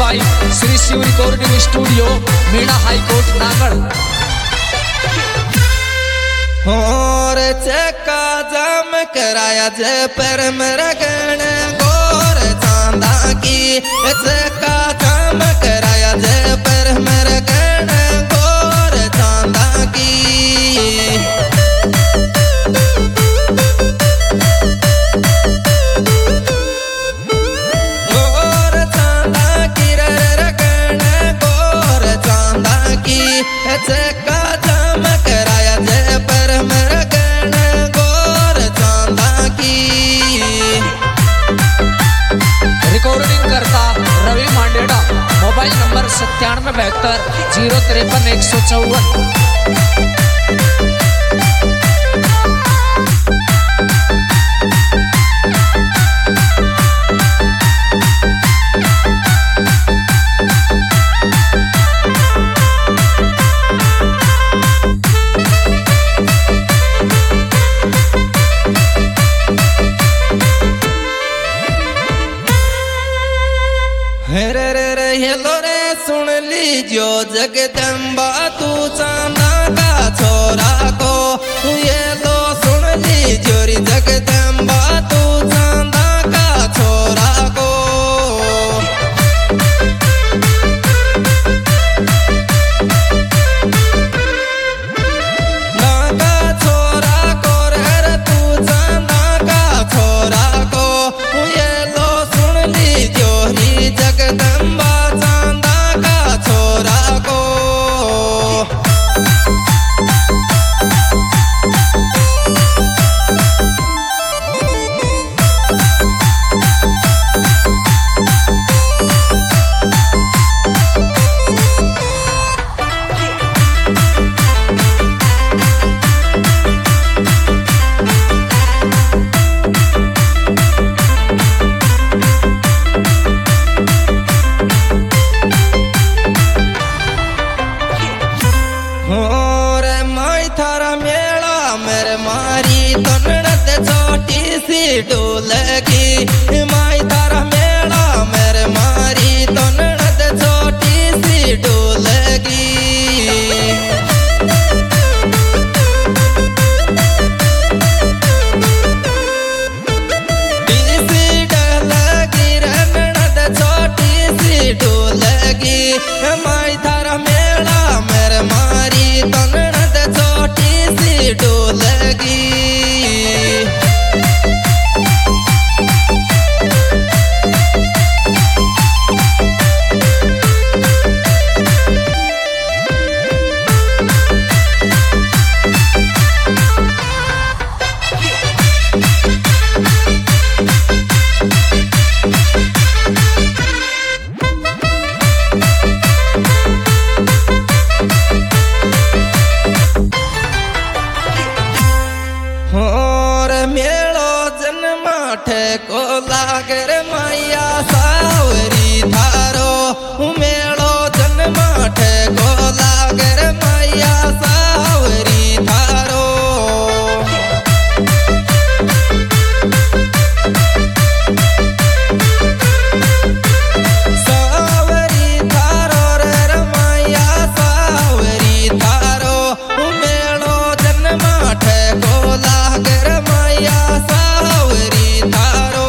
भाई Shri Shiv recording studio Meena high court नागढ़। और चक्का जाम कराया जे पर मेरा गण गोर चांदा की चक्का जाम कराया जे पर मेरा गण गोर चांदा की चक्का जाम कराया जय पर मेरा गण गोर चांदा की। रिकॉर्डिंग करता Ravi Mandera, mobile number 9772 053 154। Hello रे सुन लीजियो जगदम्बा तू चांदा का छोरा को ये लो सुन लीजियो रे जगदम्बा तू चांदा का छोरा को। ना का छोरा को रे तू चांदा का छोरा को ये लो सुन लीजियो रे जगदम्बा छोरा को। डोलगी माई तारा मेला मेरे मारी तो ननद छोटी सी डोलगी। सी डोलगी रे ननद छोटी सी डोलगी माई तारा मेला मेरे मारी तो ननद छोटी सी डोलगी। को लागर मैया सावरी थारो मेलो जन्माठ को लागर मैया सावरी थारो। सावरी थारो रे मैया सावरी थारो मेलो जन्माठ को लागर मैया सावरी थारो।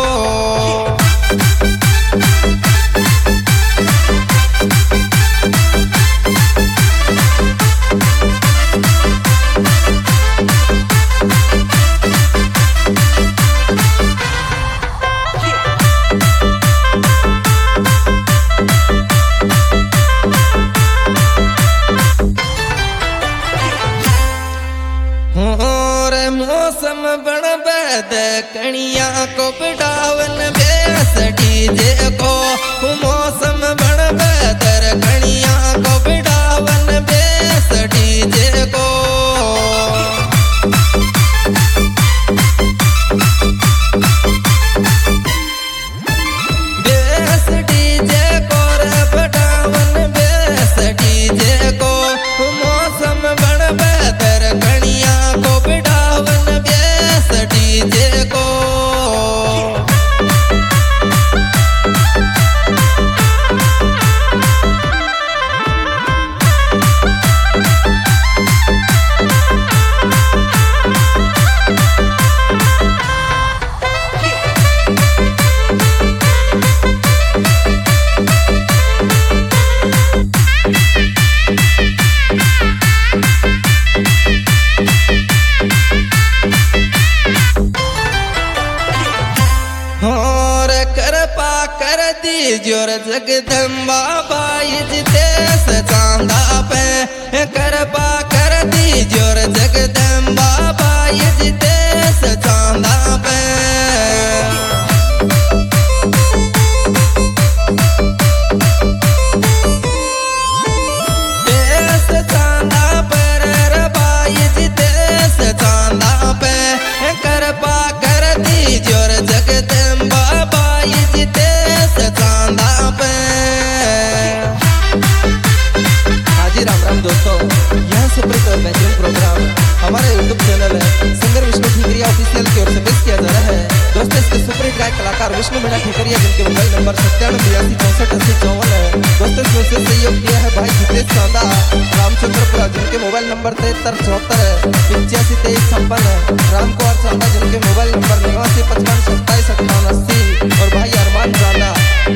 मौसम बण बैद कणिया को बिडावन बेस डीजे को मौसम बण बैदर कणिया को बिडावन बेस डीजे को। बेस डीजे को रे बिडावन बेस डीजे को मौसम बण बैदर कणिया को बिडावन बेस डीजे को। जगदम्बा बाई जितेश चांदा पे कृपा कर दी जोर जगदम्बा बाई जितेश चांदा पे देश चांदा पर बाई जितेश चांदा पे कृपा कर दी जोर जगदम्बा बाई जितेश चांदा पे। हाजी राम राम दोस्तों, यह सुपरहिट और बेहतरीन प्रोग्राम हमारे यूट्यूब चैनल है सिंगर विष्णु ठीकरिया ऑफिशियल की ओर से पेश किया जा रहा है। दोस्तों इसके सुपरहिट गायक कलाकार विष्णु मीणा ठीकरिया जिनके मोबाइल नंबर 9782648054 है। दोस्तों इसमें से सहयोग किया है भाई जितेश चांदा रामचंद्रपुरा जिनके मोबाइल नंबर 7374 है 852356 है। राम कुमार चांदा जिनके मोबाइल नंबर 8955272880 और भाई अरमान चांदा।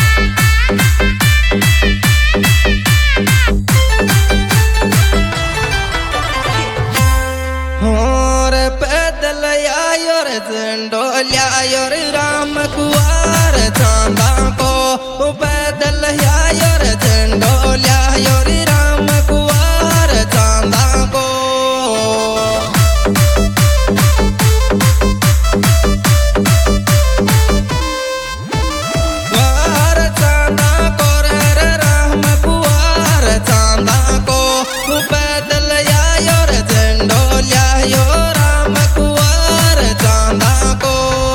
और पैदल आयो रे झंडोलिया रे राम कुआर चांदा को पैदल आयो रे झंडोलिया रे राम कुआर चांदा को। कुआर चांदा को रे राम कुआर चांदा को पैदल आयो रे झंडोलिया राम कुआर चांदा को।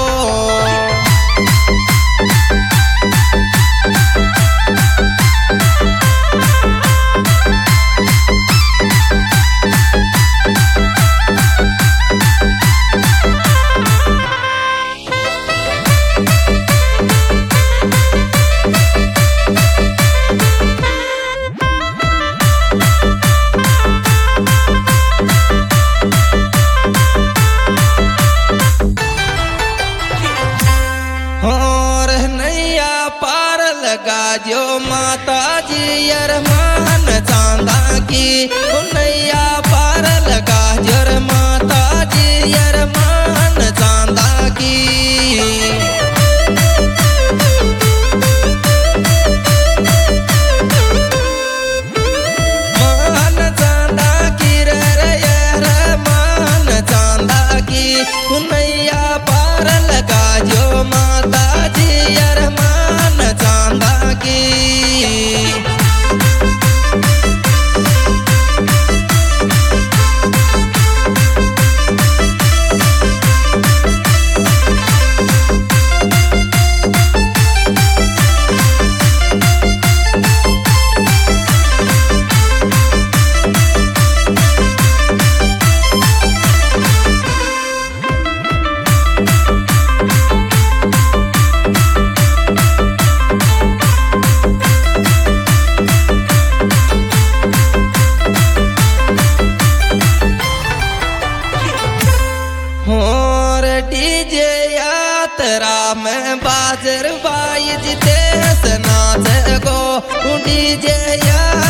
और नैया पार लगा जो माता जी अरमान चांदा की नैया पार लगा जो माता जी अरमान चांदा की। मान चांदा की रे मान चांदा की नैया पार लगा जो माता जी अरमान चांदा की। और डीजे यात्रा में बाजर बाई जितेश नाच गो डीजे